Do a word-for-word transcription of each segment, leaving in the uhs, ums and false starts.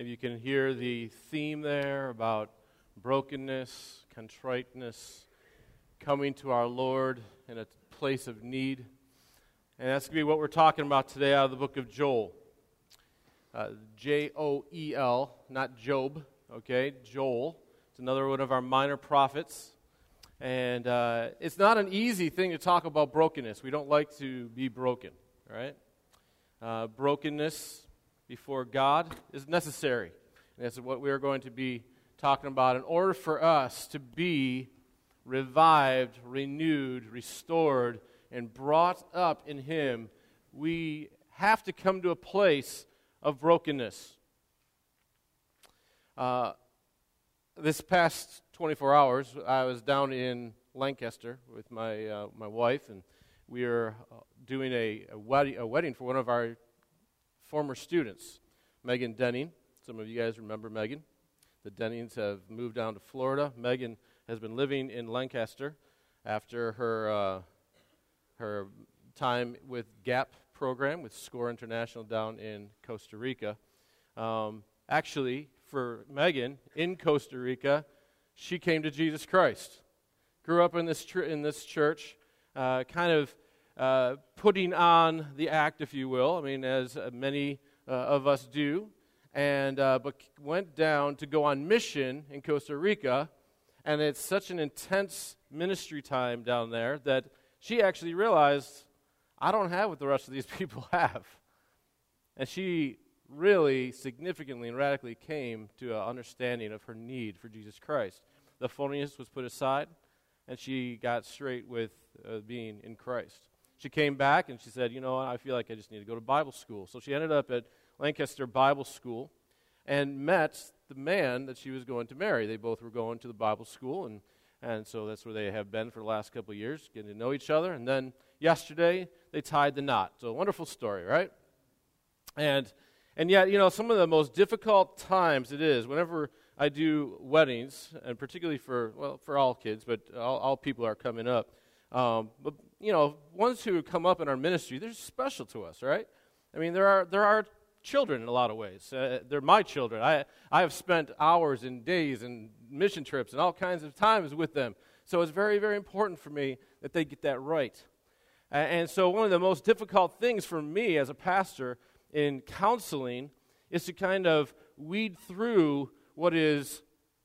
Maybe you can hear the theme there about brokenness, contriteness, coming to our Lord in a place of need. And that's going to be what we're talking about today out of the book of Joel. Uh, J O E L, not Job, okay? Joel. It's another one of our minor prophets. And uh, it's not an easy thing to talk about brokenness. We don't like to be broken, right? Uh, brokenness before God is necessary. And that's what we're going to be talking about. In order for us to be revived, renewed, restored, and brought up in Him, we have to come to a place of brokenness. Uh, this past twenty-four hours, I was down in Lancaster with my uh, my wife, and we are doing a, a, wedding, a wedding for one of our former students, Megan Denning. Some of you guys remember Megan. The Dennings have moved down to Florida. Megan has been living in Lancaster after her uh, her time with GAP program with SCORE International down in Costa Rica. Um, actually, for Megan, in Costa Rica, she came to Jesus Christ. Grew up in this tr- in this church, uh, kind of uh, putting on the act, if you will. I mean, as uh, many uh, of us do, and uh, but went down to go on mission in Costa Rica, and it's such an intense ministry time down there that she actually realized, I don't have what the rest of these people have. And she really significantly and radically came to an understanding of her need for Jesus Christ. The phoniness was put aside, and she got straight with uh, being in Christ. She came back, and she said, you know, I feel like I just need to go to Bible school. So she ended up at Lancaster Bible School and met the man that she was going to marry. They both were going to the Bible school, and, and so that's where they have been for the last couple of years, getting to know each other. And then yesterday, they tied the knot. So a wonderful story, right? And and yet, you know, some of the most difficult times it is, whenever I do weddings, and particularly for, well, for all kids, but all, all people are coming up. Um, but, you know, ones who come up in our ministry, they're special to us, right? I mean, there are there are children in a lot of ways. Uh, they're my children. I I have spent hours and days and mission trips and all kinds of times with them. So it's very, very important for me that they get that right. Uh, and so one of the most difficult things for me as a pastor in counseling is to kind of weed through what is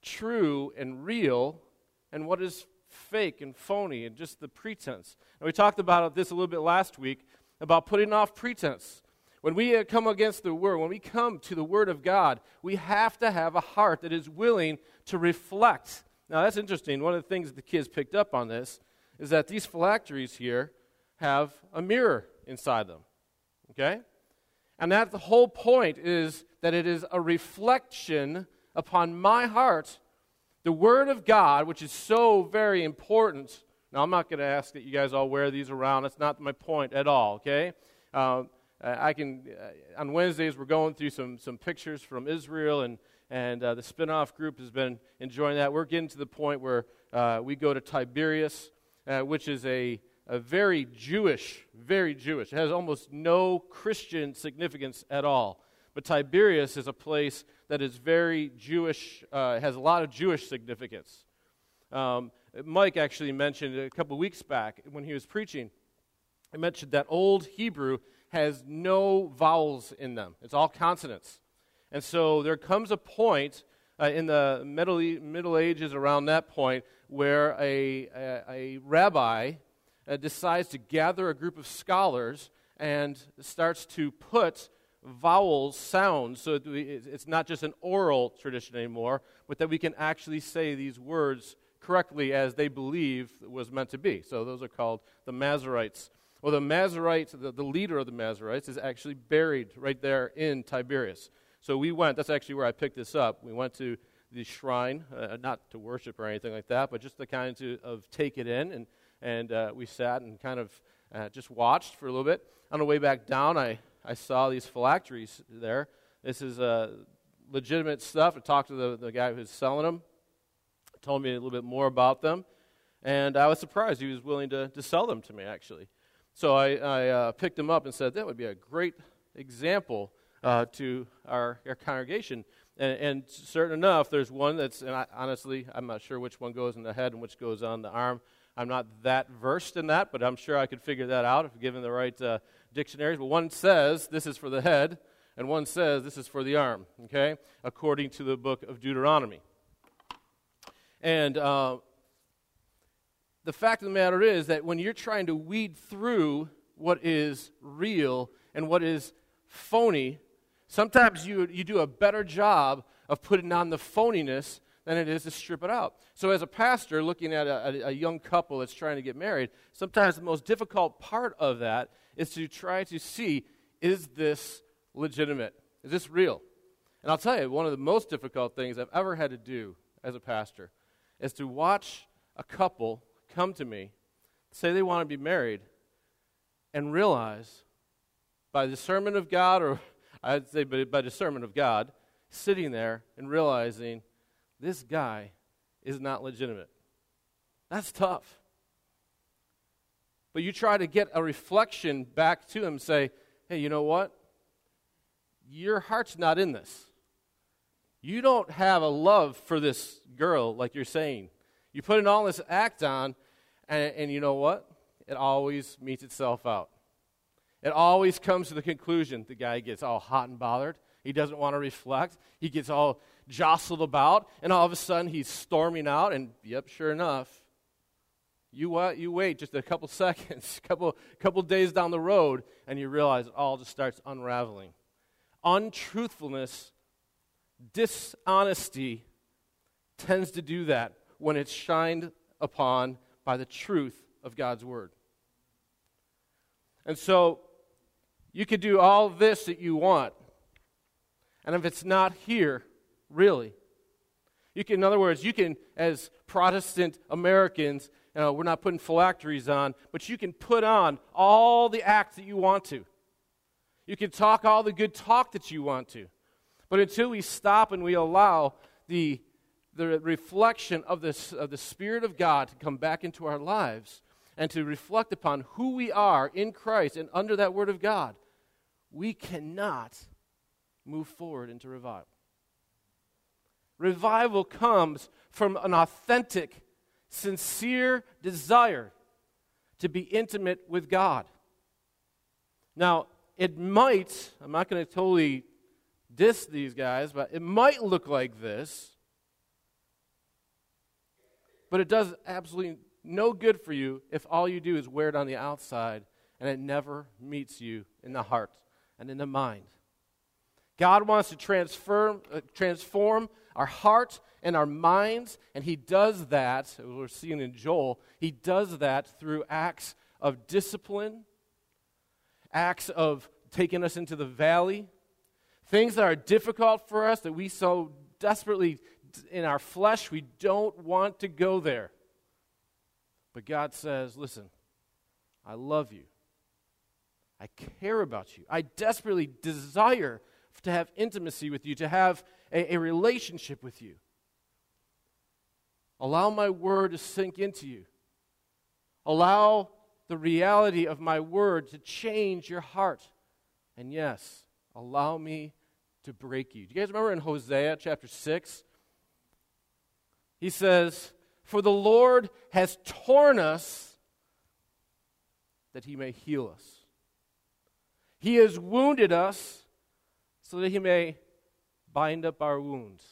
true and real and what is fake and phony and just the pretense. And we talked about this a little bit last week about putting off pretense. When we uh, come against the Word, when we come to the Word of God, we have to have a heart that is willing to reflect. Now that's interesting. One of the things that the kids picked up on this is that these phylacteries here have a mirror inside them, okay? And that the whole point is that it is a reflection upon my heart, the Word of God, which is so very important. Now, I'm not going to ask that you guys all wear these around. That's not my point at all, okay? Uh, I can, uh, on Wednesdays, we're going through some some pictures from Israel, and, and uh, the spin-off group has been enjoying that. We're getting to the point where uh, we go to Tiberias, uh, which is a A very Jewish, very Jewish. It has almost no Christian significance at all. But Tiberias is a place that is very Jewish, uh, has a lot of Jewish significance. Um, Mike actually mentioned a couple weeks back when he was preaching, he mentioned that Old Hebrew has no vowels in them. It's all consonants. And so there comes a point uh, in the Middle, Middle Ages, around that point, where a, a, a rabbi Uh, decides to gather a group of scholars and starts to put vowels, sounds, so that we, it's not just an oral tradition anymore, but that we can actually say these words correctly as they believe was meant to be. So those are called the Masoretes. Well, the Masorite, the, the leader of the Masoretes, is actually buried right there in Tiberias. So we went, that's actually where I picked this up. We went to the shrine, uh, not to worship or anything like that, but just to kind of, of take it in, and And uh, we sat and kind of uh, just watched for a little bit. On the way back down, I, I saw these phylacteries there. This is uh, legitimate stuff. I talked to the, the guy who's selling them. Told me a little bit more about them. And I was surprised he was willing to, to sell them to me, actually. So I, I uh, picked them up and said, that would be a great example uh, to our, our congregation. And, and certain enough, there's one that's, and I, honestly, I'm not sure which one goes in the head and which goes on the arm. I'm not that versed in that, but I'm sure I could figure that out if given the right uh, dictionaries. But one says this is for the head, and one says this is for the arm, okay, according to the book of Deuteronomy. And uh, the fact of the matter is that when you're trying to weed through what is real and what is phony, sometimes you you do a better job of putting on the phoniness than it is to strip it out. So as a pastor looking at a, a, a young couple that's trying to get married, sometimes the most difficult part of that is to try to see, is this legitimate? Is this real? And I'll tell you, one of the most difficult things I've ever had to do as a pastor is to watch a couple come to me, say they want to be married, and realize by discernment of God, or I'd say by, by discernment of God, sitting there and realizing this guy is not legitimate. That's tough. But you try to get a reflection back to him, say, hey, you know what? Your heart's not in this. You don't have a love for this girl like you're saying. You put all this act on, and, and you know what? It always meets itself out. It always comes to the conclusion the guy gets all hot and bothered. He doesn't want to reflect. He gets all jostled about, and all of a sudden he's storming out, and yep, sure enough, you what? You wait just a couple seconds, couple couple days down the road, and you realize it all just starts unraveling. Untruthfulness, dishonesty tends to do that when it's shined upon by the truth of God's Word. And so, you could do all this that you want, and if it's not here, really, you can, in other words, you can, as Protestant Americans, you know, we're not putting phylacteries on, but you can put on all the acts that you want to. You can talk all the good talk that you want to. But until we stop and we allow the, the reflection of, this, of the Spirit of God to come back into our lives and to reflect upon who we are in Christ and under that Word of God, we cannot move forward into revival. Revival comes from an authentic, sincere desire to be intimate with God. Now, it might, I'm not going to totally diss these guys, but it might look like this, but it does absolutely no good for you if all you do is wear it on the outside and it never meets you in the heart and in the mind. God wants to transform, uh, transform our heart and our minds, and He does that, as we're seeing in Joel, He does that through acts of discipline, acts of taking us into the valley, things that are difficult for us that we so desperately, in our flesh, we don't want to go there. But God says, listen, I love you. I care about you. I desperately desire to have intimacy with you, to have a, a relationship with you. Allow my word to sink into you. Allow the reality of my word to change your heart. And yes, allow me to break you. Do you guys remember in Hosea chapter six? He says, for the Lord has torn us that He may heal us. He has wounded us so that He may bind up our wounds.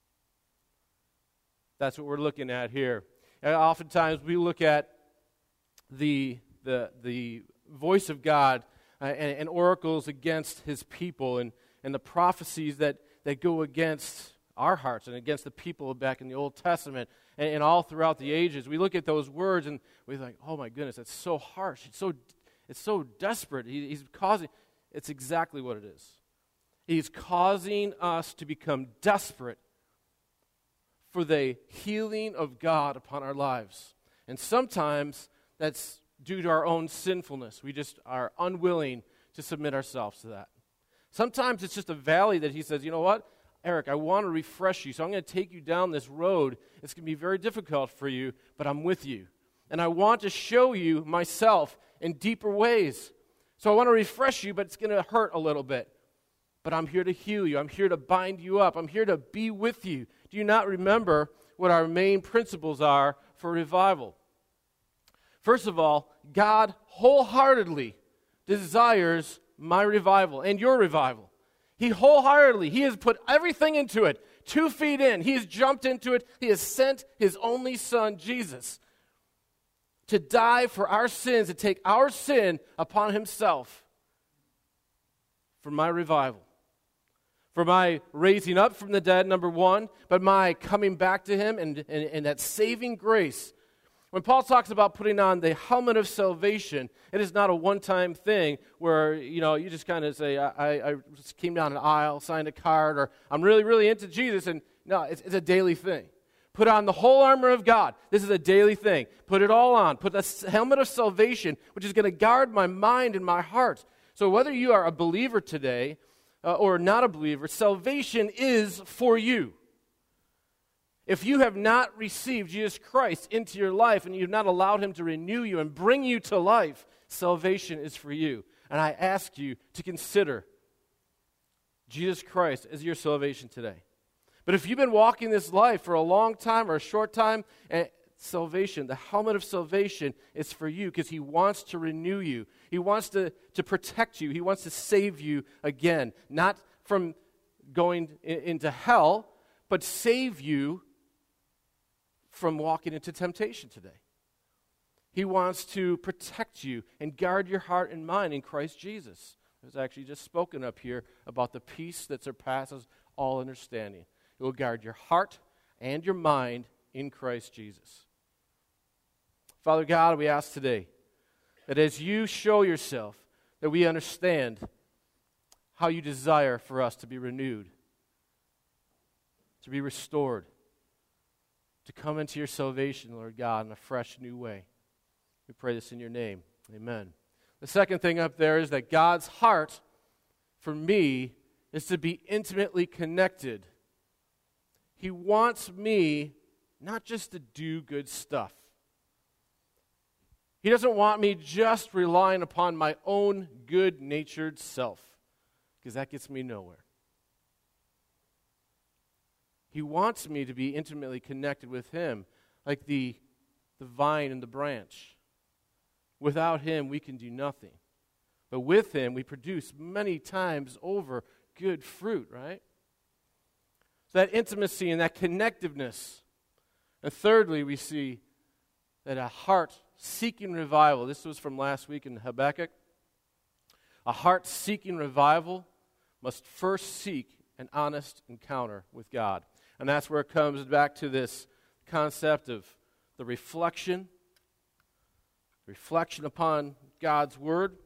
That's what we're looking at here. And oftentimes we look at the the the voice of God uh, and, and oracles against His people and, and the prophecies that, that go against our hearts and against the people back in the Old Testament and, and all throughout the ages. We look at those words and we're like, oh my goodness, that's so harsh. It's so it's so desperate. He, he's causing, it's exactly what it is. He's causing us to become desperate for the healing of God upon our lives. And sometimes that's due to our own sinfulness. We just are unwilling to submit ourselves to that. Sometimes it's just a valley that He says, you know what, Eric, I want to refresh you, so I'm going to take you down this road. It's going to be very difficult for you, but I'm with you. And I want to show you myself in deeper ways. So I want to refresh you, but it's going to hurt a little bit. but I'm here to heal you. I'm here to bind you up. I'm here to be with you. Do you not remember what our main principles are for revival? First of all, God wholeheartedly desires my revival and your revival. He wholeheartedly, He has put everything into it, two feet in. He has jumped into it. He has sent His only Son, Jesus, to die for our sins, to take our sin upon Himself for my revival, for my raising up from the dead, number one, but my coming back to Him and, and, and that saving grace. When Paul talks about putting on the helmet of salvation, it is not a one-time thing where, you know, you just kind of say, I, I just came down an aisle, signed a card, or I'm really, really into Jesus. And no, it's, it's a daily thing. Put on the whole armor of God. This is a daily thing. Put it all on. Put the helmet of salvation, which is going to guard my mind and my heart. So whether you are a believer today uh, or not a believer, salvation is for you. If you have not received Jesus Christ into your life and you've not allowed Him to renew you and bring you to life, salvation is for you. And I ask you to consider Jesus Christ as your salvation today. But if you've been walking this life for a long time or a short time, and salvation, the helmet of salvation is for you because He wants to renew you. He wants to, to protect you. He wants to save you again, not from going in, into hell, but save you from walking into temptation today. He wants to protect you and guard your heart and mind in Christ Jesus. It was actually just spoken up here about the peace that surpasses all understanding. It will guard your heart and your mind in Christ Jesus. Father God, we ask today that as you show yourself, that we understand how you desire for us to be renewed, to be restored, to come into your salvation, Lord God, in a fresh new way. We pray this in your name. Amen. The second thing up there is that God's heart for me is to be intimately connected. He wants me not just to do good stuff. He doesn't want me just relying upon my own good-natured self, because that gets me nowhere. He wants me to be intimately connected with Him, like the, the vine and the branch. Without Him, we can do nothing. But with Him, we produce many times over good fruit, right? So that intimacy and that connectiveness. And thirdly, we see that a heart seeking revival. This was from last week in Habakkuk. A heart seeking revival must first seek an honest encounter with God. And that's where it comes back to this concept of the reflection, reflection upon God's Word.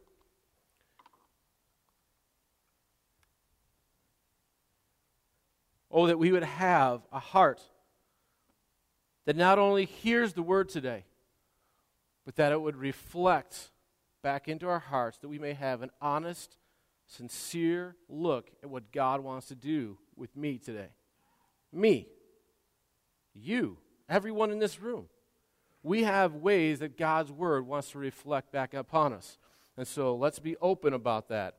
Oh, that we would have a heart that not only hears the Word today, but that it would reflect back into our hearts, that we may have an honest, sincere look at what God wants to do with me today. Me, you, everyone in this room. We have ways that God's Word wants to reflect back upon us. And so let's be open about that.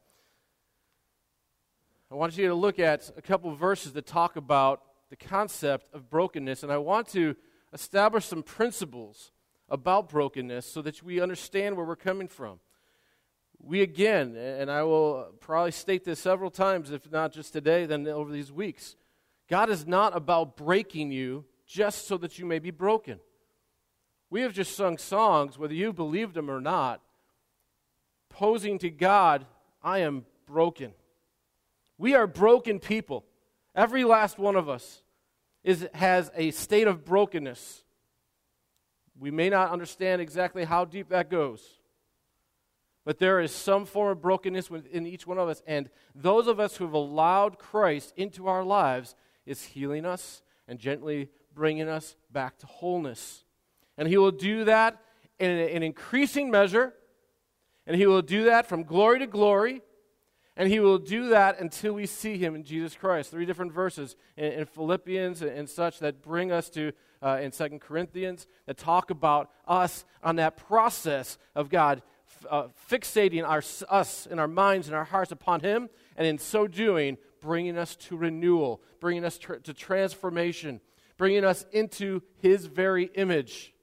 I want you to look at a couple of verses that talk about the concept of brokenness, and I want to establish some principles about brokenness so that we understand where we're coming from. We again, and I will probably state this several times, if not just today, then over these weeks, God is not about breaking you just so that you may be broken. We have just sung songs, whether you believed them or not, posing to God, I am broken. We are broken people. Every last one of us is, has a state of brokenness. We may not understand exactly how deep that goes, but there is some form of brokenness within each one of us, and those of us who have allowed Christ into our lives is healing us and gently bringing us back to wholeness. And He will do that in an increasing measure, and He will do that from glory to glory, and He will do that until we see Him in Jesus Christ. Three different verses in, in Philippians and, and such that bring us to, uh, in Second Corinthians, that talk about us on that process of God uh, fixating our, us in our minds and our hearts upon Him, and in so doing, bringing us to renewal, bringing us tr- to transformation, bringing us into His very image.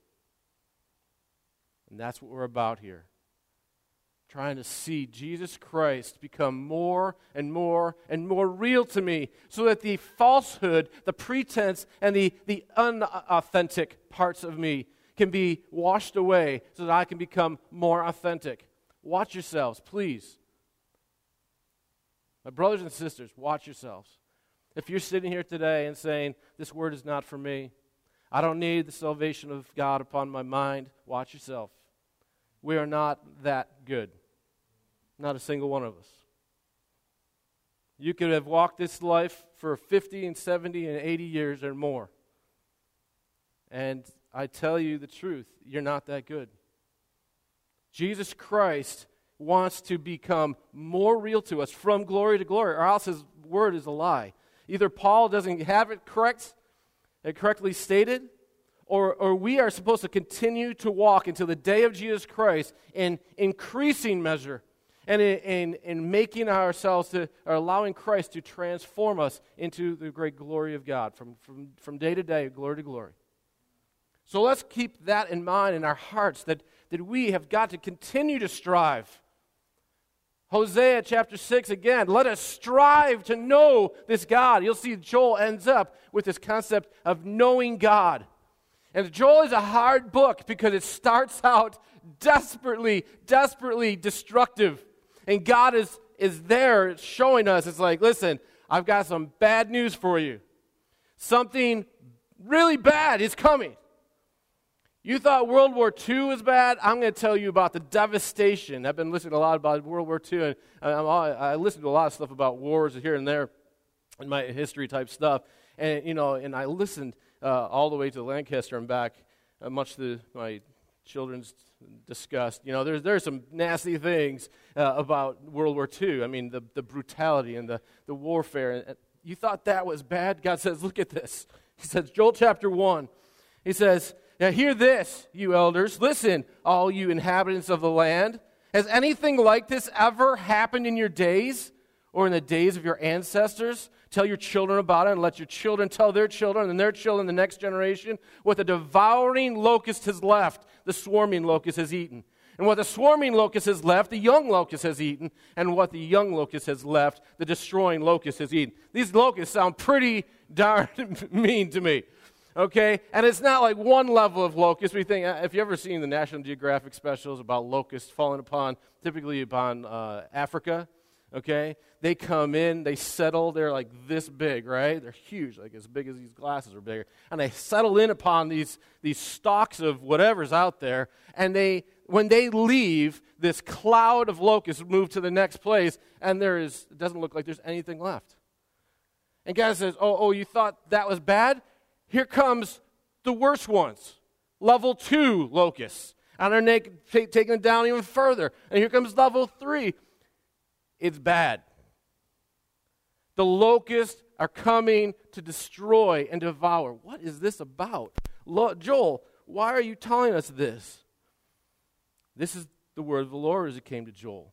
And that's what we're about here. Trying to see Jesus Christ become more and more and more real to me so that the falsehood, the pretense, and the, the unauthentic parts of me can be washed away so that I can become more authentic. Watch yourselves, please. My brothers and sisters, watch yourselves. If you're sitting here today and saying, this word is not for me, I don't need the salvation of God upon my mind, watch yourself. We are not that good. Not a single one of us. You could have walked this life for fifty and seventy and eighty years or more. And I tell you the truth, you're not that good. Jesus Christ wants to become more real to us from glory to glory, or else His word is a lie. Either Paul doesn't have it correct, and correctly stated, or, or we are supposed to continue to walk until the day of Jesus Christ in increasing measure and in, in, in making ourselves to, or allowing Christ to transform us into the great glory of God from, from, from day to day, glory to glory. So let's keep that in mind in our hearts, that, that we have got to continue to strive. Hosea chapter six, again, let us strive to know this God. You'll see Joel ends up with this concept of knowing God. And Joel is a hard book because it starts out desperately, desperately destructive. And God is, is there showing us, it's like, listen, I've got some bad news for you. Something really bad is coming. You thought World War Two was bad? I'm going to tell you about the devastation. I've been listening a lot about World War Two, and I'm, I listen to a lot of stuff about wars here and there in my history type stuff. And, you know, and I listened uh, all the way to Lancaster and back, uh, much to my children's disgust. You know, there's there's some nasty things uh, about World War Two. I mean, the, the brutality and the, the warfare. And you thought that was bad? God says, look at this. He says, Joel chapter one, He says, now hear this, you elders. Listen, all you inhabitants of the land. Has anything like this ever happened in your days or in the days of your ancestors? Tell your children about it, and let your children tell their children and their children, the next generation, what the devouring locust has left, the swarming locust has eaten. And what the swarming locust has left, the young locust has eaten. And what the young locust has left, the destroying locust has eaten. These locusts sound pretty darn mean to me. Okay? And it's not like one level of locust. We think, if you've ever seen the National Geographic specials about locusts falling upon, typically upon uh, Africa, okay? They come in, they settle, they're like this big, right? They're huge, like as big as these glasses are bigger. And they settle in upon these, these stalks of whatever's out there, and they, when they leave, this cloud of locusts move to the next place, and there is, it doesn't look like there's anything left. And God says, oh, oh, you thought that was bad? Here comes the worst ones, level two locusts. And they're na- t- taking it down even further. And here comes level three. It's bad. The locusts are coming to destroy and devour. What is this about? Lo- Joel, why are you telling us this? This is the word of the Lord as it came to Joel.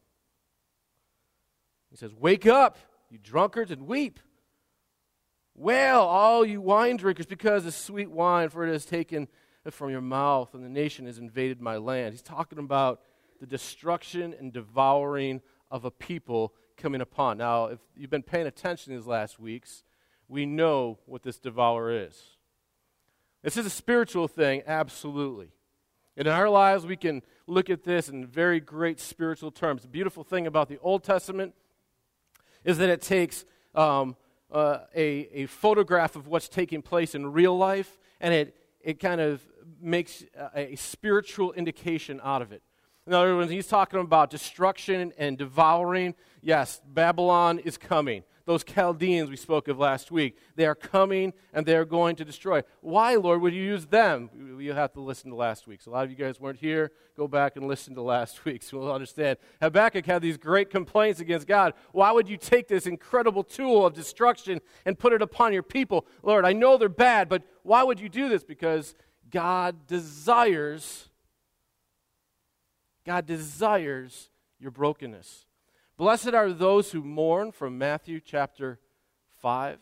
He says, wake up, you drunkards, and weep. Wail, all you wine drinkers, because the sweet wine, for it is taken from your mouth, and the nation has invaded my land. He's talking about the destruction and devouring of a people coming upon. Now, if you've been paying attention these last weeks, we know what this devourer is. This is a spiritual thing, absolutely. And in our lives, we can look at this in very great spiritual terms. The beautiful thing about the Old Testament is that it takes um, uh, a, a photograph of what's taking place in real life, and it, it kind of makes a, a spiritual indication out of it. In other words, he's talking about destruction and devouring. Yes, Babylon is coming. Those Chaldeans we spoke of last week, they are coming and they are going to destroy. Why, Lord, would you use them? You'll have to listen to last week. So a lot of you guys weren't here. Go back and listen to last week so we'll understand. Habakkuk had these great complaints against God. Why would you take this incredible tool of destruction and put it upon your people? Lord, I know they're bad, but why would you do this? Because God desires God desires your brokenness. Blessed are those who mourn, from Matthew chapter five.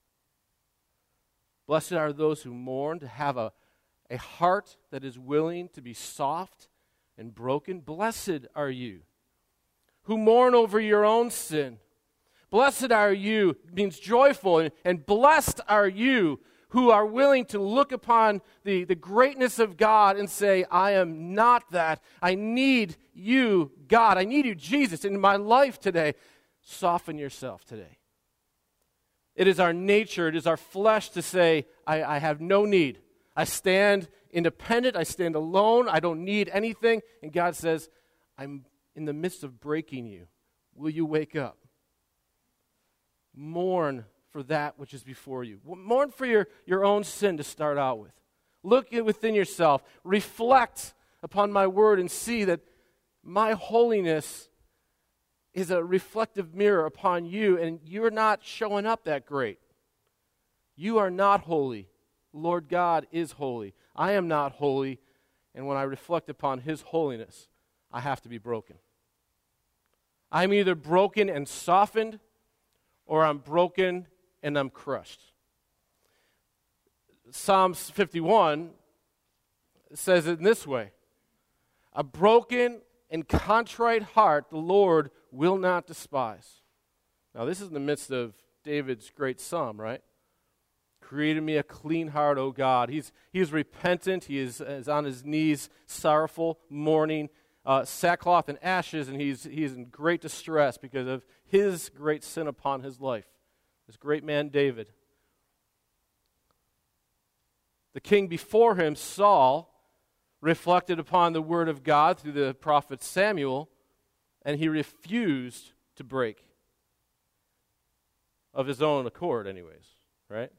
Blessed are those who mourn, to have a, a heart that is willing to be soft and broken. Blessed are you who mourn over your own sin. Blessed are you, means joyful, and, and blessed are you who are willing to look upon the, the greatness of God and say, I am not that. I need you, God. I need you, Jesus, in my life today. Soften yourself today. It is our nature, it is our flesh to say, I, I have no need. I stand independent, I stand alone, I don't need anything. And God says, I'm in the midst of breaking you. Will you wake up? Mourn for that which is before you. Mourn for your, your own sin to start out with. Look within yourself. Reflect upon my word and see that my holiness is a reflective mirror upon you, and you're not showing up that great. You are not holy. Lord God is holy. I am not holy, and when I reflect upon His holiness, I have to be broken. I'm either broken and softened, or I'm broken and I'm crushed. Psalms fifty-one says it in this way: a broken and contrite heart the Lord will not despise. Now this is in the midst of David's great psalm, right? Created me a clean heart, O God. He's, he is repentant. He is, is on his knees, sorrowful, mourning, uh, sackcloth and ashes, and he's, he's in great distress because of his great sin upon his life. This great man, David. The king before him, Saul, reflected upon the word of God through the prophet Samuel, and he refused to break. Of his own accord, anyways, right?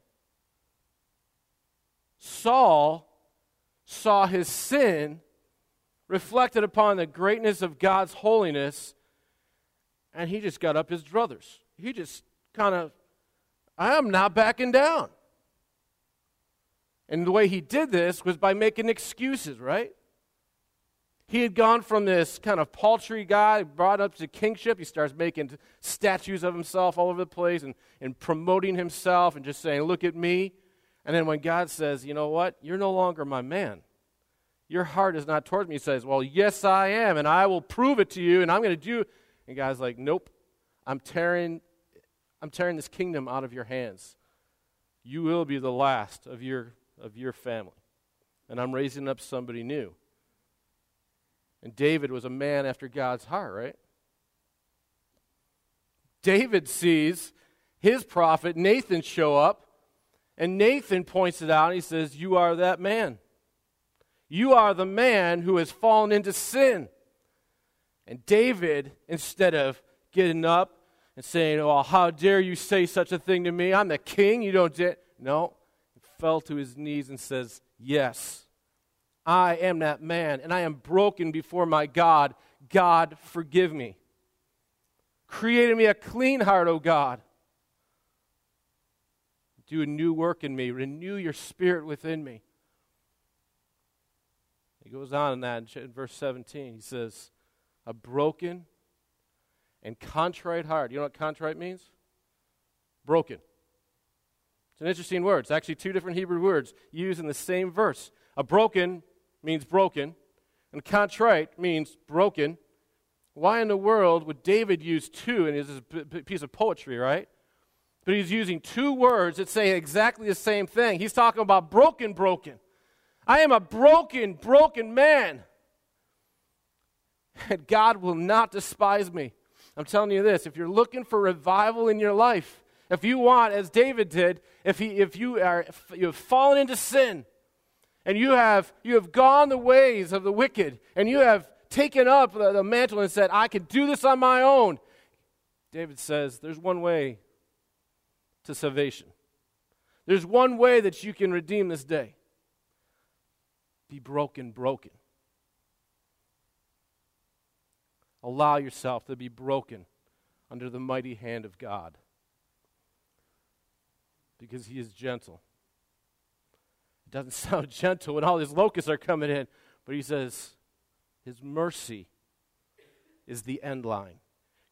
Saul saw his sin reflected upon the greatness of God's holiness, and he just got up his druthers. He just kind of, I am not backing down. And the way he did this was by making excuses, right? He had gone from this kind of paltry guy, brought up to kingship. He starts making statues of himself all over the place and, and promoting himself and just saying, look at me. And then when God says, you know what? You're no longer my man. Your heart is not towards me. He says, well, yes, I am, and I will prove it to you, and I'm going to do. And God's like, nope, I'm tearing, I'm tearing this kingdom out of your hands. You will be the last of your of your family, and I'm raising up somebody new. And David was a man after God's heart, right? David sees his prophet Nathan show up, and Nathan points it out, and he says, you are that man. You are the man who has fallen into sin. And David, instead of getting up and saying, oh, how dare you say such a thing to me? I'm the king, you don't dare. No, he fell to his knees and says, yes, I am that man, and I am broken before my God. God, forgive me. Create me a clean heart, O God. Do a new work in me. Renew your spirit within me. He goes on in that in verse seventeen. He says, a broken and contrite heart. You know what contrite means? Broken. It's an interesting word. It's actually two different Hebrew words used in the same verse. A broken means broken, and contrite means broken. Why in the world would David use two? And this is a piece of poetry, right? But he's using two words that say exactly the same thing. He's talking about broken, broken. I am a broken, broken man. And God will not despise me. I'm telling you this, if you're looking for revival in your life, if you want, as David did, if he, if you are, if you have fallen into sin, and you have you have gone the ways of the wicked, and you have taken up the, the mantle and said, I can do this on my own. David says, there's one way to salvation. There's one way that you can redeem this day. Be broken, broken. Allow yourself to be broken under the mighty hand of God. Because He is gentle. It doesn't sound gentle when all these locusts are coming in, but He says His mercy is the end line.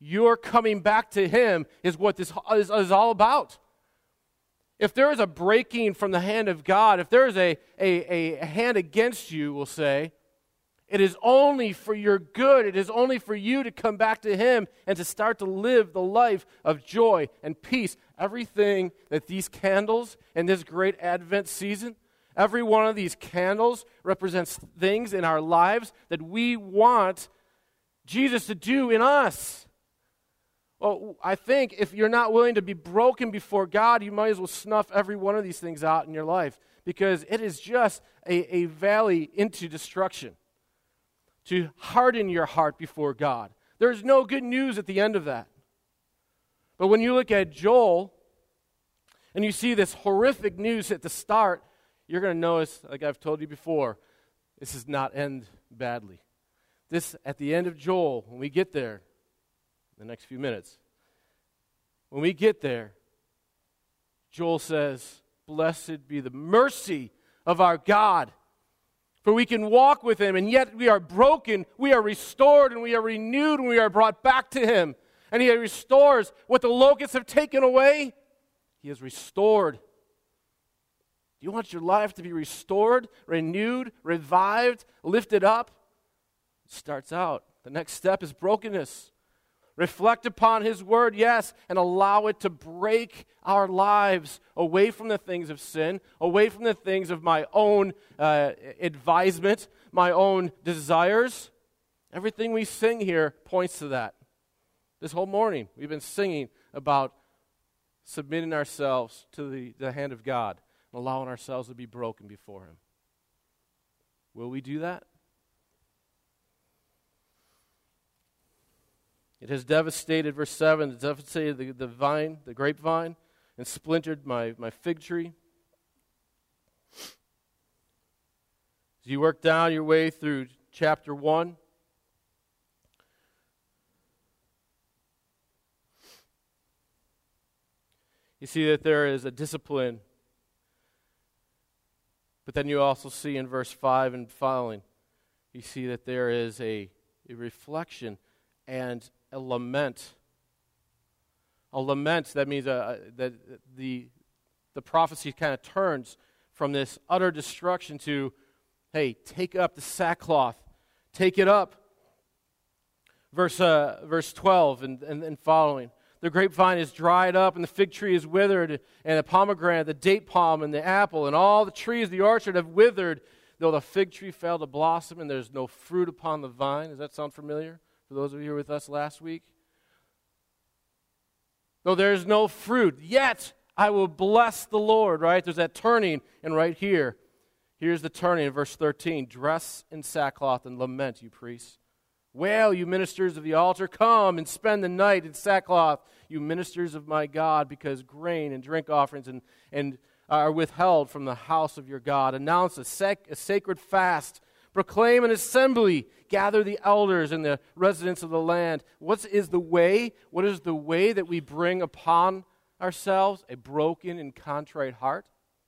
your coming back to Him is what this is, is all about. If there is a breaking from the hand of God, if there is a, a, a hand against you, we'll say, it is only for your good. It is only for you to come back to Him and to start to live the life of joy and peace. Everything that these candles in this great Advent season, every one of these candles represents things in our lives that we want Jesus to do in us. Well, I think if you're not willing to be broken before God, you might as well snuff every one of these things out in your life, because it is just a, a valley into destruction to harden your heart before God. There's no good news at the end of that. But when you look at Joel and you see this horrific news at the start, you're going to notice, like I've told you before, this does not end badly. This, at the end of Joel, when we get there, the next few minutes, when we get there, Joel says, "Blessed be the mercy of our God, for we can walk with Him, and yet we are broken, we are restored, and we are renewed, and we are brought back to Him. And He restores what the locusts have taken away. He has restored." Do you want your life to be restored, renewed, revived, lifted up? It starts out. The next step is brokenness. Reflect upon His Word, yes, and allow it to break our lives away from the things of sin, away from the things of my own uh, advisement, my own desires. Everything we sing here points to that. This whole morning, we've been singing about submitting ourselves to the, the hand of God and allowing ourselves to be broken before Him. Will we do that? It has devastated, verse seven, it devastated the, the vine, the grapevine, and splintered my, my fig tree. As you work down your way through chapter one, you see that there is a discipline, but then you also see in verse five and following, you see that there is a, a reflection and a lament. A lament, that means a, a, that the, the prophecy kind of turns from this utter destruction to, hey, take up the sackcloth, take it up. Verse uh, verse twelve and, and, and following. The grapevine is dried up, and the fig tree is withered, and the pomegranate, the date palm, and the apple, and all the trees of the orchard have withered, though the fig tree failed to blossom, and there's no fruit upon the vine. Does that sound familiar? For those of you who were with us last week. Though there is no fruit, yet I will bless the Lord, right? There's that turning, and right here, here's the turning in verse thirteen. Dress in sackcloth and lament, you priests. Wail, you ministers of the altar. Come and spend the night in sackcloth, you ministers of my God, because grain and drink offerings and, and are withheld from the house of your God. Announce a, sac- a sacred fast. Proclaim an assembly. Gather the elders and the residents of the land. What is the way? What is the way that we bring upon ourselves a broken and contrite heart?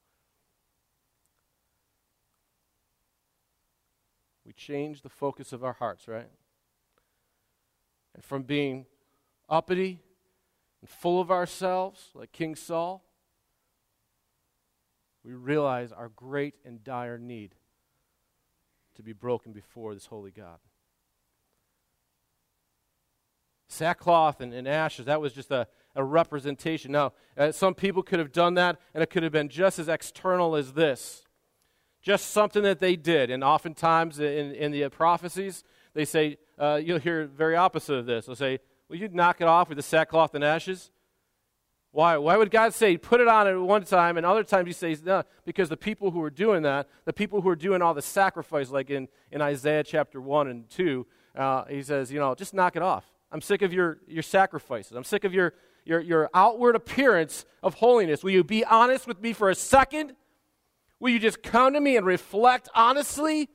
We change the focus of our hearts, right? And from being uppity and full of ourselves, like King Saul, we realize our great and dire need to be broken before this holy God. Sackcloth and, and ashes, that was just a, a representation. Now, uh, some people could have done that, and it could have been just as external as this. Just something that they did. And oftentimes in, in the prophecies, they say, uh, you'll hear very opposite of this. They'll say, well, you'd knock it off with the sackcloth and ashes. Why? Why would God say, put it on at one time, and other times he says, no, because the people who are doing that, the people who are doing all the sacrifice, like in, in Isaiah chapter one and two, uh, he says, you know, just knock it off. I'm sick of your, your sacrifices. I'm sick of your, your, your outward appearance of holiness. Will you be honest with me for a second? Will you just come to me and reflect honestly?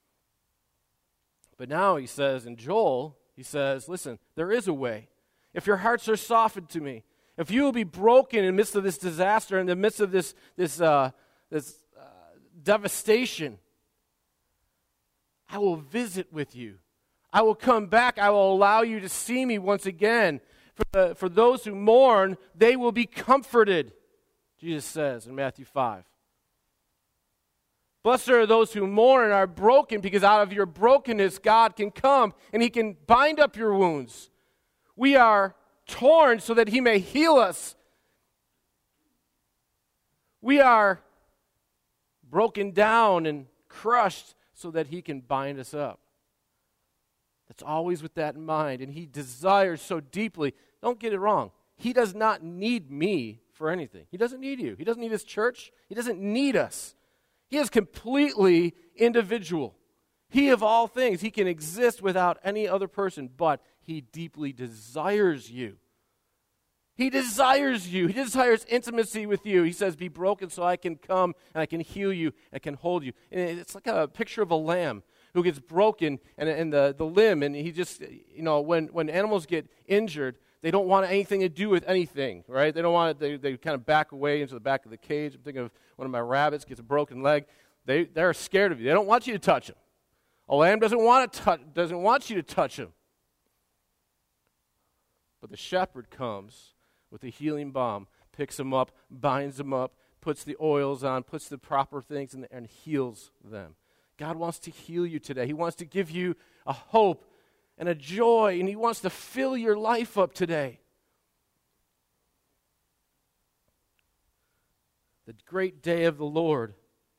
But now he says in Joel, he says, listen, there is a way. If your hearts are softened to me, if you will be broken in the midst of this disaster, in the midst of this, this, uh, this uh, devastation, I will visit with you. I will come back. I will allow you to see me once again. For, the, for those who mourn, they will be comforted, Jesus says in Matthew five. Blessed are those who mourn and are broken, because out of your brokenness God can come and he can bind up your wounds. We are torn so that he may heal us. We are broken down and crushed so that he can bind us up. That's always with that in mind. And he desires so deeply. Don't get it wrong. He does not need me for anything. He doesn't need you. He doesn't need his church. He doesn't need us. He is completely individual. He of all things, he can exist without any other person, but he deeply desires you. He desires you. He desires intimacy with you. He says, be broken so I can come and I can heal you and I can hold you. And it's like a picture of a lamb who gets broken and, and the, the limb, and he just, you know, when, when animals get injured, they don't want anything to do with anything, right? They don't want it, they, they kind of back away into the back of the cage. I'm thinking of one of my rabbits gets a broken leg. They, they're scared of you. They don't want you to touch them. A lamb doesn't want to touch, doesn't want you to touch him. But the shepherd comes with the healing balm, picks them up, binds them up, puts the oils on, puts the proper things in there, and heals them. God wants to heal you today. He wants to give you a hope and a joy, and he wants to fill your life up today. The great day of the Lord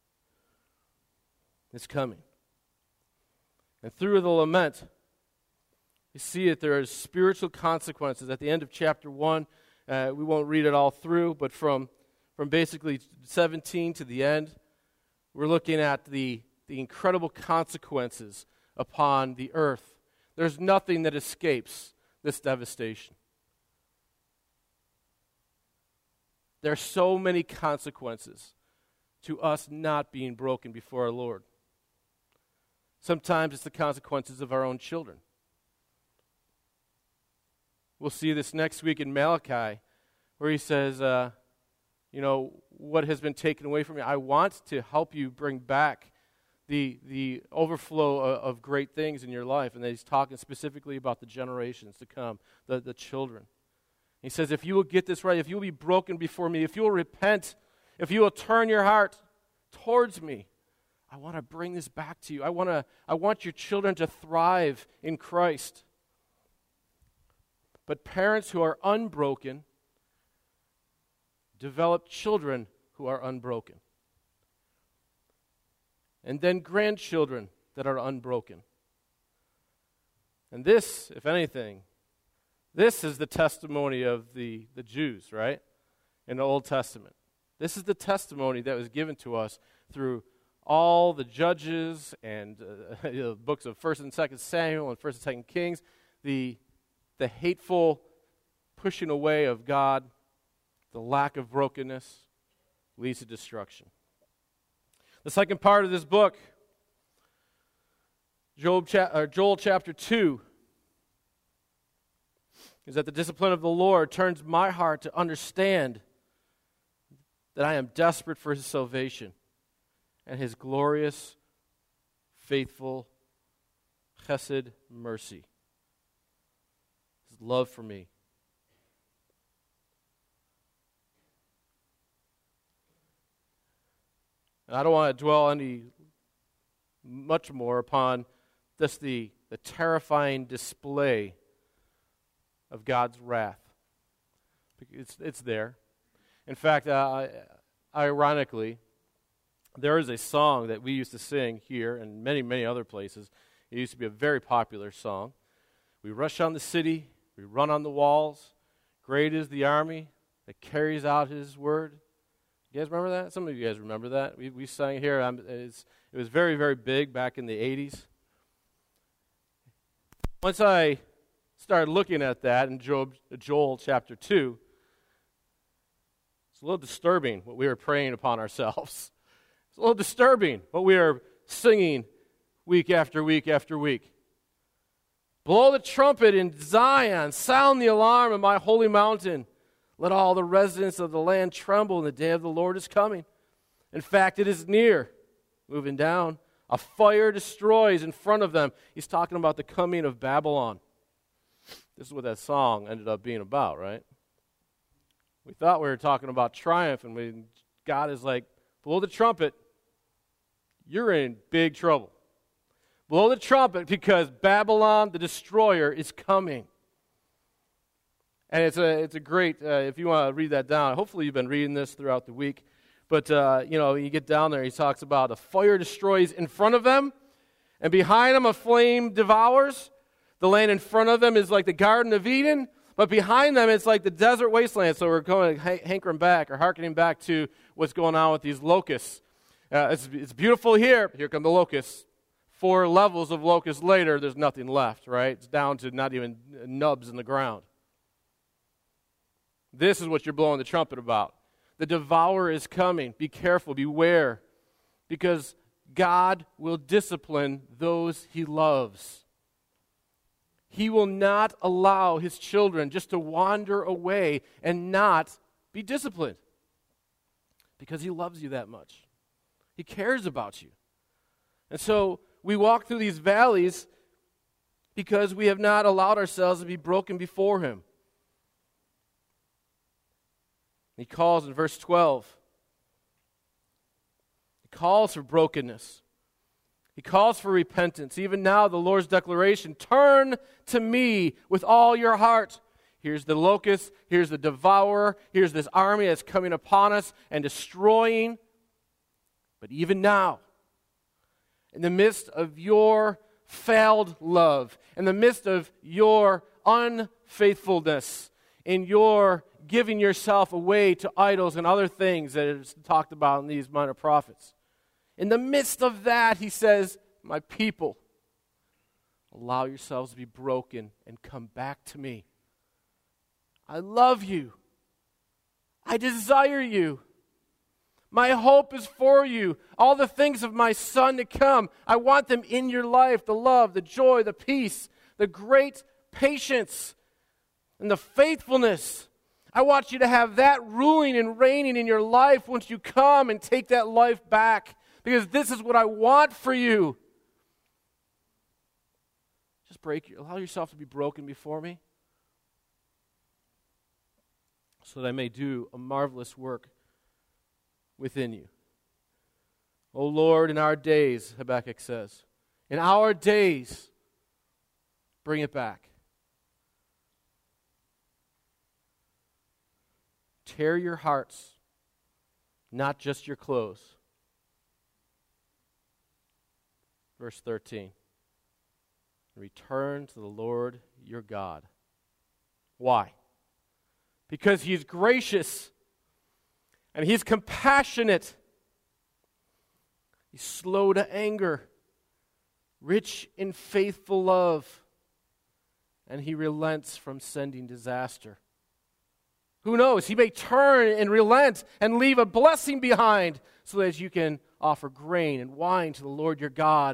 is coming. And through the lament, you see that there are spiritual consequences. At the end of chapter one, uh, we won't read it all through, but from, from basically seventeen to the end, we're looking at the, the incredible consequences upon the earth. There's nothing that escapes this devastation. There are so many consequences to us not being broken before our Lord. Sometimes it's the consequences of our own children. We'll see this next week in Malachi, where he says, uh, you know, what has been taken away from you, I want to help you bring back the the overflow of, of great things in your life. And then he's talking specifically about the generations to come, the, the children. He says, if you will get this right, if you will be broken before me, if you will repent, if you will turn your heart towards me, I want to bring this back to you. I want to. I want your children to thrive in Christ. But parents who are unbroken develop children who are unbroken. And then grandchildren that are unbroken. And this, if anything, this is the testimony of the, the Jews, right? In the Old Testament. This is the testimony that was given to us through all the judges and uh, you know, books of First and Second Samuel and First and Second Kings, the the hateful pushing away of God, the lack of brokenness leads to destruction. The second part of this book, Job cha- or Joel chapter two, is that the discipline of the Lord turns my heart to understand that I am desperate for his salvation and his glorious, faithful, chesed mercy. His love for me. And I don't want to dwell any much more upon just the, the terrifying display of God's wrath. It's, it's there. In fact, uh, ironically, there is a song that we used to sing here and many, many other places. It used to be a very popular song. We rush on the city, we run on the walls. Great is the army that carries out his word. You guys remember that? Some of you guys remember that. We we sang it here. Um, it's, it was very, very big back in the eighties. Once I started looking at that in Job, Joel chapter two, it's a little disturbing what we were praying upon ourselves. It's a little disturbing what we are singing week after week after week. Blow the trumpet in Zion, sound the alarm in my holy mountain. Let all the residents of the land tremble, and the day of the Lord is coming. In fact, it is near, moving down. A fire destroys in front of them. He's talking about the coming of Babylon. This is what that song ended up being about, right? We thought we were talking about triumph, and we, God is like, blow the trumpet. You're in big trouble. Blow the trumpet because Babylon, the destroyer, is coming. And it's a it's a great, uh, if you want to read that down, hopefully you've been reading this throughout the week. But, uh, you know, you get down there, he talks about a fire destroys in front of them, and behind them a flame devours. The land in front of them is like the Garden of Eden, but behind them it's like the desert wasteland. So we're going hankering back or hearkening back to what's going on with these locusts. Uh, it's, it's beautiful here. Here come the locusts. Four levels of locusts later, there's nothing left, right? It's down to not even nubs in the ground. This is what you're blowing the trumpet about. The devourer is coming. Be careful, beware, because God will discipline those he loves. He will not allow his children just to wander away and not be disciplined because he loves you that much. He cares about you. And so we walk through these valleys because we have not allowed ourselves to be broken before him. He calls in verse twelve. He calls for brokenness. He calls for repentance. Even now, the Lord's declaration, turn to me with all your heart. Here's the locust. Here's the devourer. Here's this army that's coming upon us and destroying. But even now, in the midst of your failed love, in the midst of your unfaithfulness, in your giving yourself away to idols and other things that is talked about in these minor prophets. In the midst of that, he says, my people, allow yourselves to be broken and come back to me. I love you. I desire you. My hope is for you. All the things of my Son to come, I want them in your life. The love, the joy, the peace, the great patience, and the faithfulness. I want you to have that ruling and reigning in your life once you come and take that life back. Because this is what I want for you. Just break, allow yourself to be broken before me, so that I may do a marvelous work within you. O Lord, in our days, Habakkuk says, in our days, bring it back. Tear your hearts, not just your clothes. Verse thirteen. Return to the Lord your God. Why? Because he's gracious and he's compassionate. He's slow to anger, rich in faithful love, and he relents from sending disaster. Who knows? He may turn and relent and leave a blessing behind so that you can offer grain and wine to the Lord your God.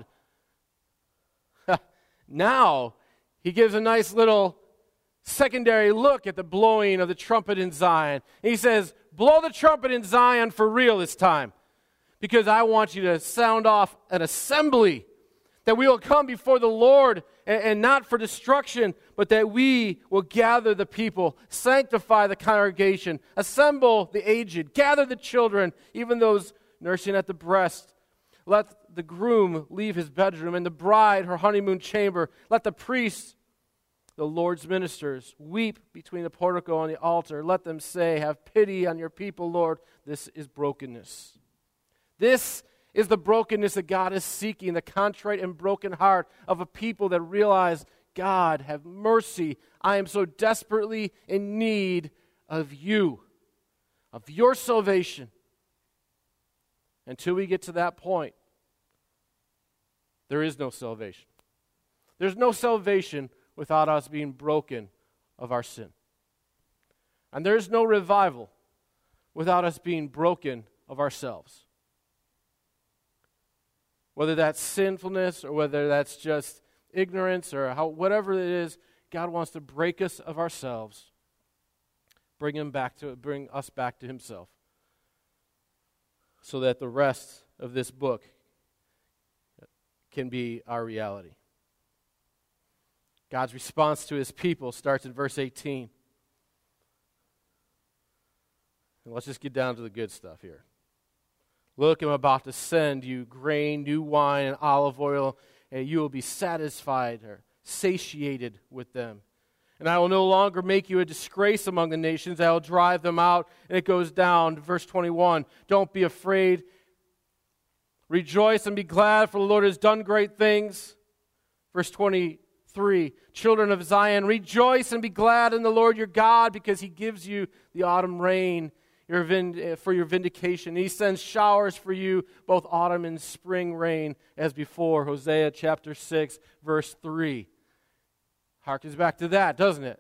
Now, he gives a nice little secondary look at the blowing of the trumpet in Zion. And he says, blow the trumpet in Zion for real this time, because I want you to sound off an assembly, that we will come before the Lord, and, and not for destruction, but that we will gather the people, sanctify the congregation, assemble the aged, gather the children, even those nursing at the breast. Let the groom leave his bedroom, and the bride her honeymoon chamber. Let the priests, the Lord's ministers, weep between the portico and the altar. Let them say, have pity on your people, Lord. This is brokenness. This is the brokenness that God is seeking, the contrite and broken heart of a people that realize, God, have mercy. I am so desperately in need of you, of your salvation. Until we get to that point, there is no salvation. There's no salvation without us being broken of our sin. And there's no revival without us being broken of ourselves. Whether that's sinfulness or whether that's just ignorance or how, whatever it is, God wants to break us of ourselves, bring him back to bring us back to himself, so that the rest of this book can be our reality. God's response to his people starts in verse eighteen. And let's just get down to the good stuff here. Look, I'm about to send you grain, new wine, and olive oil, and you will be satisfied or satiated with them. And I will no longer make you a disgrace among the nations. I will drive them out. And it goes down to verse twenty-one. Don't be afraid. Rejoice and be glad, for the Lord has done great things. Verse twenty-three. Children of Zion, rejoice and be glad in the Lord your God, because he gives you the autumn rain your vind- for your vindication. He sends showers for you, both autumn and spring rain, as before. Hosea chapter six, verse three. Harkens back to that, doesn't it?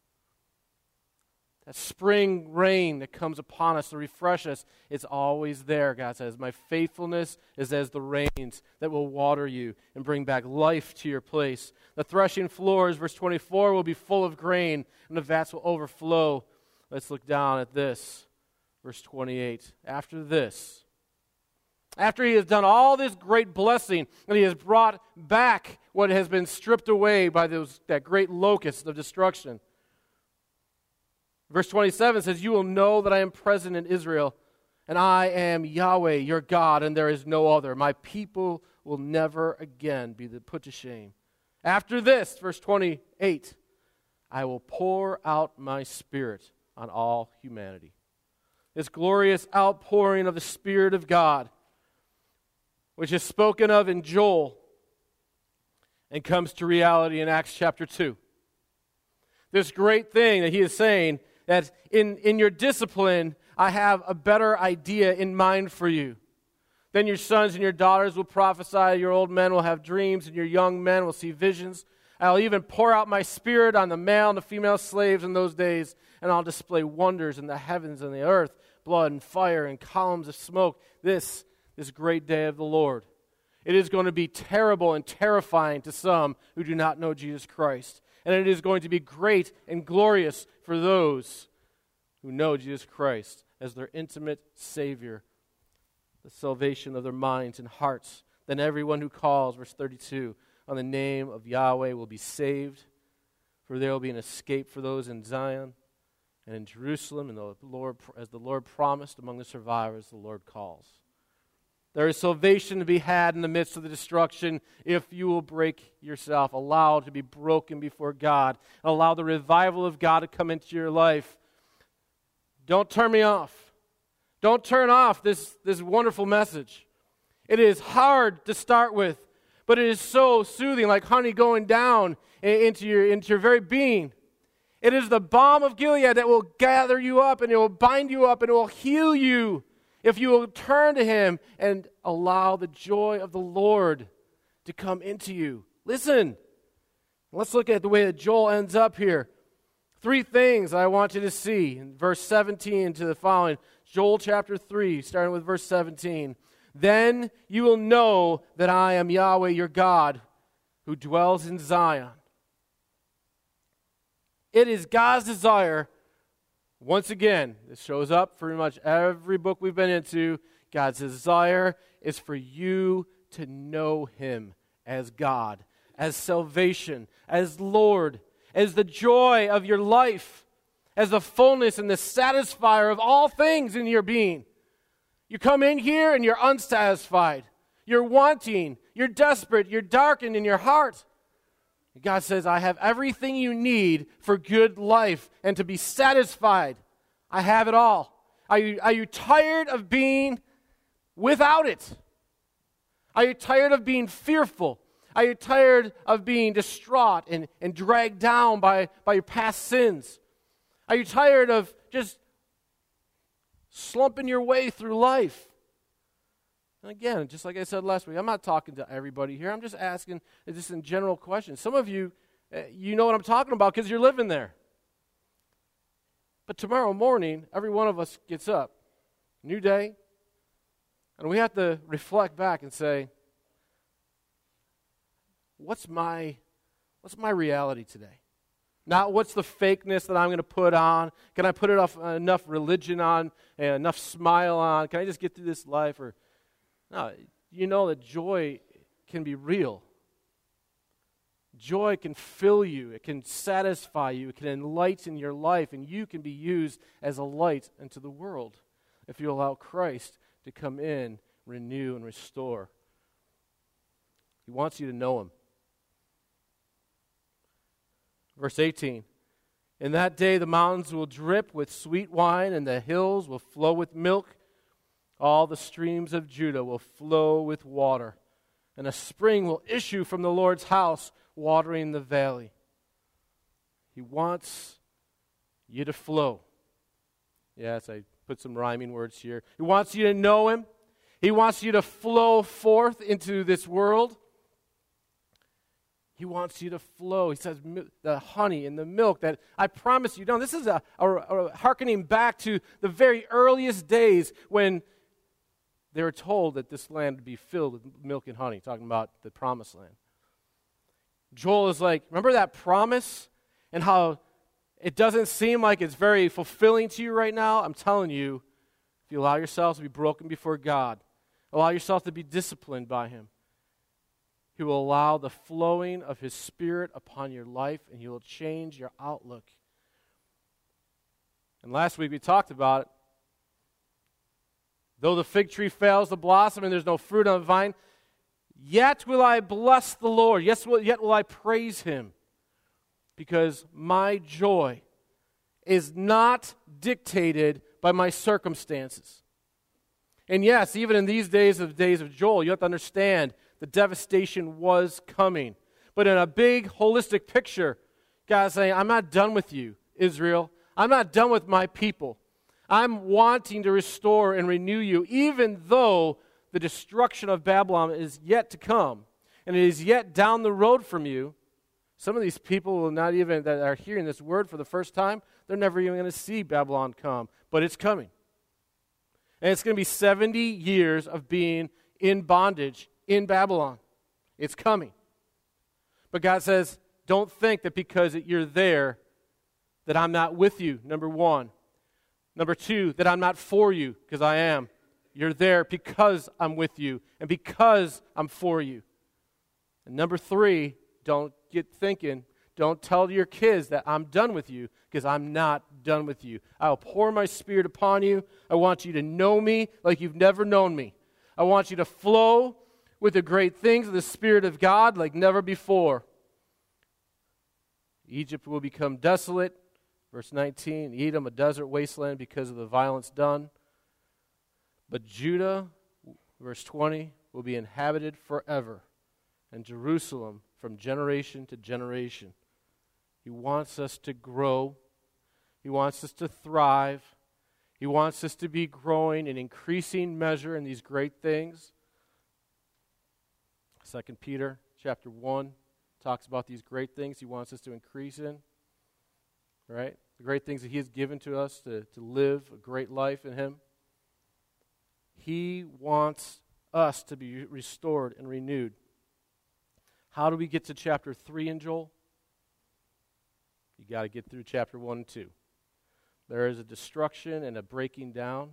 That spring rain that comes upon us to refresh us, it's always there, God says. My faithfulness is as the rains that will water you and bring back life to your place. The threshing floors, verse twenty-four, will be full of grain, and the vats will overflow. Let's look down at this. Verse twenty-eight, after this, after he has done all this great blessing, and he has brought back what has been stripped away by those that great locust of destruction. Verse twenty-seven says, you will know that I am present in Israel, and I am Yahweh, your God, and there is no other. My people will never again be put to shame. After this, verse twenty-eight, I will pour out my Spirit on all humanity. This glorious outpouring of the Spirit of God, which is spoken of in Joel and comes to reality in Acts chapter two. This great thing that he is saying, that in, in your discipline, I have a better idea in mind for you. Then your sons and your daughters will prophesy, your old men will have dreams, and your young men will see visions. I'll even pour out my Spirit on the male and the female slaves in those days, and I'll display wonders in the heavens and the earth, blood and fire and columns of smoke. This, this great day of the Lord. It is going to be terrible and terrifying to some who do not know Jesus Christ. And it is going to be great and glorious for those who know Jesus Christ as their intimate Savior, the salvation of their minds and hearts. Then everyone who calls, verse thirty-two, on the name of Yahweh will be saved, for there will be an escape for those in Zion and in Jerusalem, and the Lord, as the Lord promised among the survivors, the Lord calls. There is salvation to be had in the midst of the destruction if you will break yourself, allow to be broken before God, allow the revival of God to come into your life. Don't turn me off. Don't turn off this, this wonderful message. It is hard to start with, but it is so soothing, like honey going down into your, into your very being. It is the balm of Gilead that will gather you up, and it will bind you up, and it will heal you if you will turn to him and allow the joy of the Lord to come into you. Listen, let's look at the way that Joel ends up here. Three things I want you to see in verse seventeen to the following. Joel chapter three, starting with verse seventeen. Then you will know that I am Yahweh your God, who dwells in Zion. It is God's desire. Once again, this shows up pretty much every book we've been into. God's desire is for you to know him as God, as salvation, as Lord, as the joy of your life, as the fullness and the satisfier of all things in your being. You come in here and you're unsatisfied. You're wanting. You're desperate. You're darkened in your heart. God says, I have everything you need for good life and to be satisfied. I have it all. Are you, are you tired of being without it? Are you tired of being fearful? Are you tired of being distraught and, and dragged down by, by your past sins? Are you tired of just slumping your way through life? And again, just like I said last week, I'm not talking to everybody here. I'm just asking just in general questions. Some of you, uh, you know what I'm talking about because you're living there. But tomorrow morning, every one of us gets up, new day, and we have to reflect back and say, what's my, what's my reality today? Not what's the fakeness that I'm going to put on. Can I put enough, uh, enough religion on, uh, enough smile on? Can I just get through this life? Or no, you know that joy can be real. Joy can fill you. It can satisfy you. It can enlighten your life, and you can be used as a light into the world if you allow Christ to come in, renew, and restore. He wants you to know him. Verse eighteen, in that day the mountains will drip with sweet wine, and the hills will flow with milk. All the streams of Judah will flow with water, and a spring will issue from the Lord's house, watering the valley. He wants you to flow. Yes, I put some rhyming words here. He wants you to know him. He wants you to flow forth into this world. He wants you to flow. He says the honey and the milk that I promise you. No, this is a, a, a hearkening back to the very earliest days when they were told that this land would be filled with milk and honey, talking about the promised land. Joel is like, remember that promise and how it doesn't seem like it's very fulfilling to you right now? I'm telling you, if you allow yourselves to be broken before God, allow yourself to be disciplined by him, he will allow the flowing of his Spirit upon your life, and he will change your outlook. And last week we talked about it. Though the fig tree fails to blossom and there's no fruit on the vine, yet will I bless the Lord. Yes, yet will I praise him, because my joy is not dictated by my circumstances. And yes, even in these days of days of Joel, you have to understand the devastation was coming. But in a big holistic picture, God's saying, I'm not done with you, Israel. I'm not done with my people. I'm wanting to restore and renew you, even though the destruction of Babylon is yet to come, and it is yet down the road from you. Some of these people will not even, that are hearing this word for the first time, they're never even going to see Babylon come, but it's coming. And it's going to be seventy years of being in bondage in Babylon. It's coming. But God says, don't think that because you're there that I'm not with you, number one. Number two, that I'm not for you, because I am. You're there because I'm with you and because I'm for you. And number three, don't get thinking, don't tell your kids that I'm done with you, because I'm not done with you. I'll pour my Spirit upon you. I want you to know me like you've never known me. I want you to flow with the great things of the Spirit of God like never before. Egypt will become desolate. Verse nineteen, Edom a desert wasteland because of the violence done. But Judah, verse twenty, will be inhabited forever, and Jerusalem from generation to generation. He wants us to grow. He wants us to thrive. He wants us to be growing in increasing measure in these great things. Second Peter chapter one talks about these great things he wants us to increase in. Right? The great things that he has given to us to, to live a great life in him. He wants us to be restored and renewed. How do we get to chapter three in Joel? You got to get through chapter one and two. There is a destruction and a breaking down.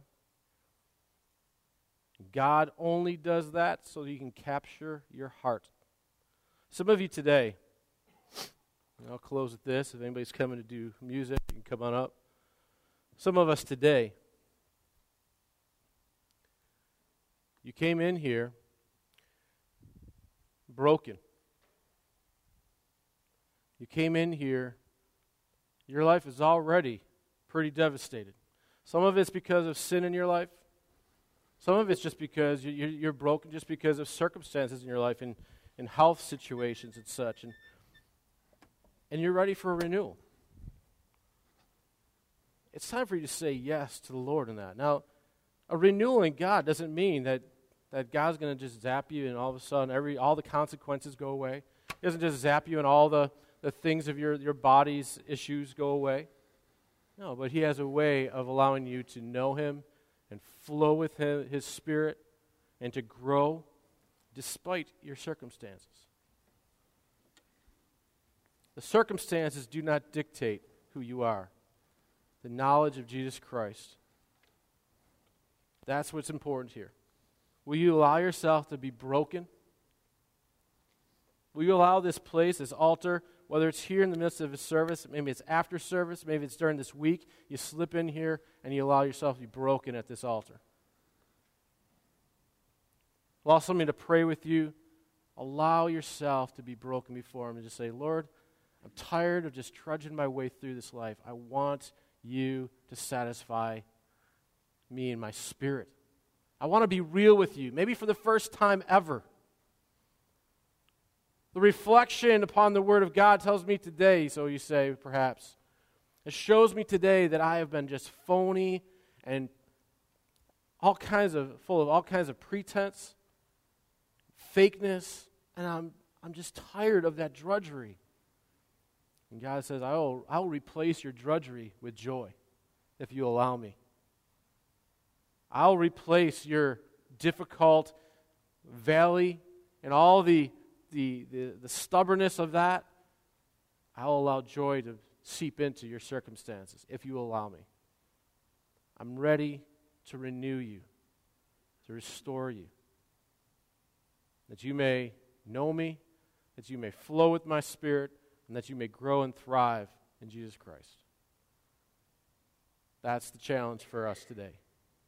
God only does that so that he can capture your heart. Some of you today, and I'll close with this. If anybody's coming to do music, you can come on up. Some of us today, you came in here broken. You came in here, your life is already pretty devastated. Some of it's because of sin in your life. Some of it's just because you're, you're broken just because of circumstances in your life and, and health situations and such. And, and you're ready for a renewal. It's time for you to say yes to the Lord in that. Now, a renewal in God doesn't mean that, that God's going to just zap you and all of a sudden every all the consequences go away. He doesn't just zap you and all the, the things of your, your body's issues go away. No, but he has a way of allowing you to know him and flow with him, his Spirit, and to grow despite your circumstances. The circumstances do not dictate who you are. The knowledge of Jesus Christ. That's what's important here. Will you allow yourself to be broken? Will you allow this place, this altar, whether it's here in the midst of a service, maybe it's after service, maybe it's during this week, you slip in here and you allow yourself to be broken at this altar. Allow somebody to pray with you. Allow yourself to be broken before Him and just say, Lord, I'm tired of just trudging my way through this life. I want you to satisfy me in my spirit. I want to be real with you, maybe for the first time ever. The reflection upon the Word of God tells me today, so you say perhaps, it shows me today that I have been just phony and all kinds of, full of all kinds of pretense, fakeness, and I'm I'm just tired of that drudgery. And God says, I will, I will replace your drudgery with joy if you allow me. I'll replace your difficult valley and all the, the, the, the stubbornness of that. I'll allow joy to seep into your circumstances if you allow me. I'm ready to renew you, to restore you, that you may know me, that you may flow with my Spirit, and that you may grow and thrive in Jesus Christ. That's the challenge for us today.